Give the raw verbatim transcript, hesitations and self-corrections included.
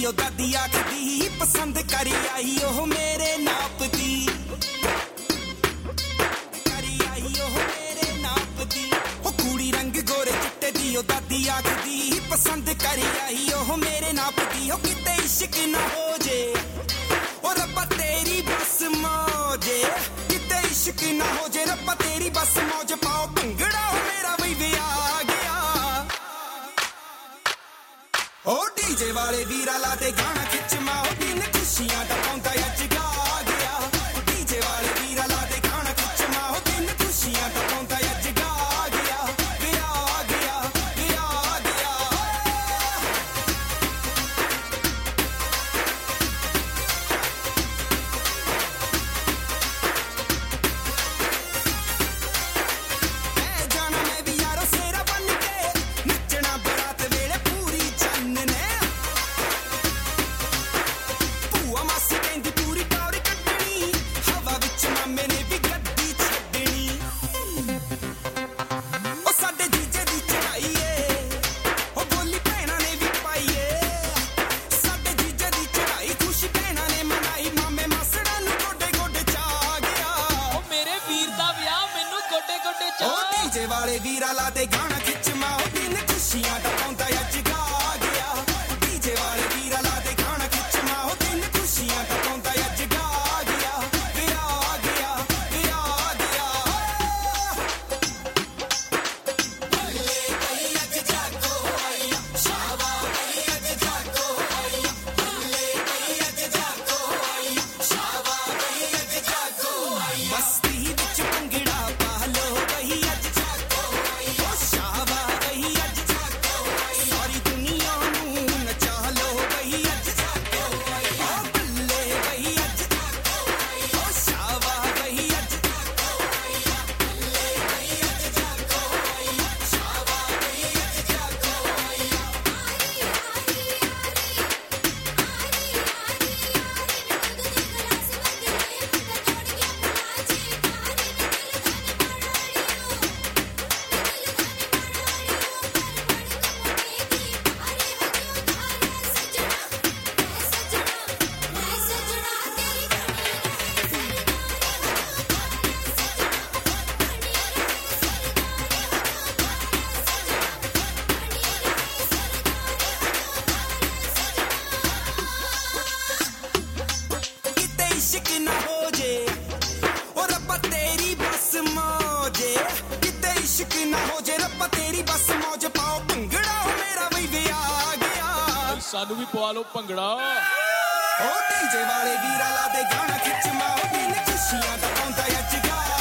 ਓ ਦਾਦੀ ਆਖਦੀ ਪਸੰਦ ਕਰੀ ਆਈ ਉਹ ਮੇਰੇ ਨਾਪ ਦੀ ਕਰੀ ਆਈ ਉਹ ਮੇਰੇ ਨਾਪ ਦੀ ਉਹ ਕੁੜੀ ਰੰਗ ਗੋਰੇ ਚਿੱਟੇ ਦੀ ਓ ਦਾਦੀ ਆਖਦੀ ਪਸੰਦ ਕਰੀ ਆਈ ਉਹ ਮੇਰੇ ਨਾਪ ਦੀ ਉਹ ਕਿਤੇ ਇਸ਼ਕ ਨਾ ਹੋ ਜੇ ਉਹ ਰੱਬਾ ਤੇਰੀ ਬਸ ਮੌਜੇ ਕਿਤੇ ਇਸ਼ਕ ਨਾ ਹੋ ਜੇ ਰੱਬਾ ਤੇਰੀ ਬਸ ਮੌਜ ਪਾਓ ਭੰਗੜਾ ਉਹ ਮੇਰਾ ਵੀ ਵਿਆਹ ਗਿਆ ਉਹ ਡੀਜੇ ਵਾਲੇ ਵੀਰਾ ਲਾ ਦੇ ਗਾਣਾ ਖਿੱਚ ਮਾਓ ਦਿਨ ਖੁਸ਼ੀਆਂ ਦਾ ਪਾਉਂਦਾ ਅੱਜ ਗਾ ਗਿਆ ਡੀਜੇ ਵਾਲੇ ਵੀਰਾ ਲਾ ਦੇ ਗਾਣਾ ਖਿੱਚ ਮਾਓ ਦਿਨ ਖੁਸ਼ੀਆਂ ਦਾ ਪਾਉਂਦਾ ਅੱਜ ਗਾ ਗਿਆ ਵਿਆਹ ਗਿਆ ਵਿਆਹ ਗਿਆ ਐ ਜਾਣਾ ਮੈਂ ਵੀ ਯਾਰੋ ਸੇਰਾ ਬਣ ਕੇ ਨੱਚਣਾ ਬਰਾਤ ਵੇਲੇ ਪੂਰੀ ਚੰਨ ਨੇ ਭੂਆ ਮਾਸੀ ਕਹਿੰਦੀ ਪੂਰੀ ਟੌਰ ਕੱਢਣੀ ਹਵਾ ਵਿੱਚ ਮਾਮੇ ਨੇ ਵੀ ਗੱਡੀ ਛੱਡਣੀ ਉਹ ਸਾਡੇ ਜੀਜੇ ਦੀ ਚੜਾਈ ਏ ਉਹ ਬੋਲੀ ਭੈਣਾਂ ਨੇ ਵੀ ਪਾਈ ਏ ਸਾਡੇ ਜੀਜੇ ਦੀ ਚੜਾਈ ਖੁਸ਼ੀ ਭੈਣਾਂ ਨੇ ਮਨਾਈ ਮਾਮੇ ਮਾਸੜਾਂ ਨੂੰ ਗੋਡੇ ਗੋਡੇ ਚਾ ਗਿਆ ਉਹ ਮੇਰੇ ਵੀਰ ਦਾ ਵਿਆਹ ਮੈਨੂੰ ਗੋਡੇ ਗੋਡੇ ਉਹ ਚਾਹ ਡੀਜੇ ਵਾਲੇ ਵੀਰਾ ਲਾ ਦੇ ਗਾਣਾ ਖਿੱਚ ਮਾਓ ਦਿਨ ਖੁਸ਼ੀਆਂ ਦਾ ਪਾਉਂਦਾ ਅੱਜ ਗਾ ਗਿਆ ਡੀਜੇ ਵਾਲੇ ਵੀਰਾ ਲਾ ਦੇ ਗਾਣਾ ਖਿੱਚ ਮਾਓ ਦਿਨ ਖੁਸ਼ੀਆਂ ਦਾ ਪਾਉਂਦਾ ਅੱਜ ਗਾ ਗਿਆ ਵਿਆਹ ਗਿਆ ਵਿਆਹ ਗਿਆ ਬੱਲੇ ਬਈ ਅੱਜ ਜਾਗੋ ਆਈ ਸ਼ਾਵਾ ਬਈ ਅੱਜ ਜਾਗੋ ਆਈ ਬੱਲੇ ਬਈ ਅੱਜ ਜਾਗੋ ਆਈ ਸ਼ਾਵਾ ਬਈ ਅੱਜ ਜਾਗੋ ਆਈ ਮਸਤੀ ਵਿੱਚ ਭੰਗੜਾ ਪਾ ਲੋ ਬਈ ਅੱਜ ਜਾਗੋ ਆਈ ਓ ਸ਼ਾਵਾ ਬਈ ਅੱਜ ਜਾਗੋ ਆਈ ਸਾਰੀ ਦੁਨੀਆ ਨੂੰ ਨਚਾ ਲੋ ਬਈ ਅੱਜ ਜਾਗੋ ਆਈ ਓ ਬੱਲੇ ਬਈ ਅੱਜ ਜਾਗੋ ਆਈ ਓ ਸ਼ਾਵਾ ਬਈ ਅੱਜ ਜਾਗੋ ਆਈ ਬੱਲੇ ਬਈ ਅੱਜ ਜਾਗੋ ਆਈ ਸ਼ਾਵਾ ਬਈ ਅੱਜ ਜਾਗੋ ਆਈ ਕਿਤੇ ਇਸ਼ਕ ਨਾ ਹੋ ਜੇ ਓ ਰੱਬਾ ਤੇਰੀ ਬਸ ਮੌਜੇ ਕਿਤੇ ਇਸ਼ਕ ਨਾ ਹੋ ਜੇ ਰੱਬਾ ਤੇਰੀ ਬਸ ਮੌਜ ਪਾਓ ਭੰਗੜਾ ਉਹ ਮੇਰਾ ਵੀ ਵਿਆਹ ਗਿਆ ਸਾਨੂੰ ਵੀ ਪਵਾ ਲਓ ਭੰਗੜਾ ਉਹ ਡੀਜੇ ਵਾਲੇ ਵੀਰਾ ਲਾ ਦੇ ਗਾਣਾ ਖਿੱਚ ਮਾਓ ਦਿਨ ਖੁਸ਼ੀਆਂ ਦਾ ਪਾਉਂਦਾ ਅੱਜ ਗਾ